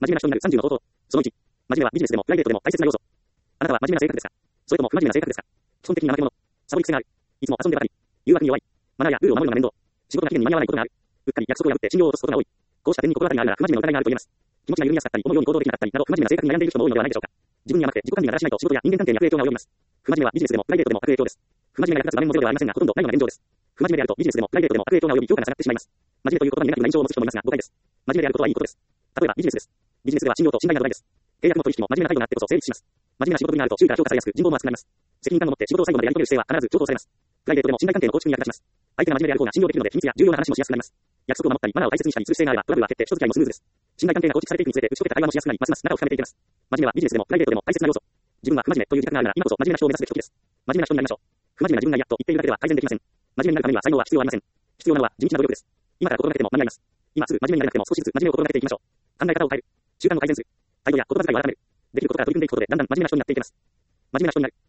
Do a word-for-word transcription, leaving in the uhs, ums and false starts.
面目な人になるさんじゅうの方法。そのいち、真面目はビジネスでもプライベートでも大切な要素。あなたは真面目な性格ですか？それとも不真面目な性格ですか？基本的に怠け者。サボり癖がある。いつも遊んでばかり。誘惑に弱い。マナーやルールを守るのが面倒。仕事が期限に間に合わないことがある。うっかり約束を破って信用を落とすことが多い。こうした点に心当たりがあるなら不真面目の疑いがあると言えます。気持ちが緩みやすかったり、思うように行動できなかったりなど不真面目な性格に悩んでいる人も多いのではないでしょうか。自分に甘くて自己管理がだらしないと仕事や人間関係に悪影響が及びます。不真面目はビジネスでもプライベートでも悪影響です。不真面目が役立つ場面もゼロではありませんが、ほとんどないのが現状です。不真面目であるとビジネスでもプライベートでも悪影響が及び評価が下がってしまいます。真面目という言葉にネガティブな印象を持つ人もいますが、誤解です。真面目であることはいいことです。例えばビジネスです。ビジネスでは信用と信頼が土台です。契約も取引も真面目な態度があってこそ成立します。真面目な仕事ぶりがあると周囲から評価されやすく人望も厚くなります。責任感を持って仕事を最後までやり遂げる姿勢は必ず重宝されます。プライベートでも信頼関係の構築に役立ちます。相手が真面目である方が信用できるので秘密や重要な話もしやすくなります。約束を守ったりマナーを大切にしたりする姿勢があればトラブルは減って人付き合いもスムーズです。信頼関係が構築されていくにつれて打ち解けた会話もしやすくなりますます仲を深めていけます。真面目はビジネスでもプライベートでも大切な要素。自分は不真面目という自覚があるなら今こそ真面目な人を目指すべき時です。真面目な人になりましょう。不真面目な自分がいやと言っているだけでは改善できません。真面目になるためには才能は必要ありません。必要なのは地道な努力です。今から心がけても間に合います。今すぐ真面目になれなくても少しずつ真面目を心がけていきましょう。考え方を変える。習慣を改善する。態度や言葉遣いを改める。できることから取り組んでいくことでだんだん真面目な人になっていけます。真面目な人になる。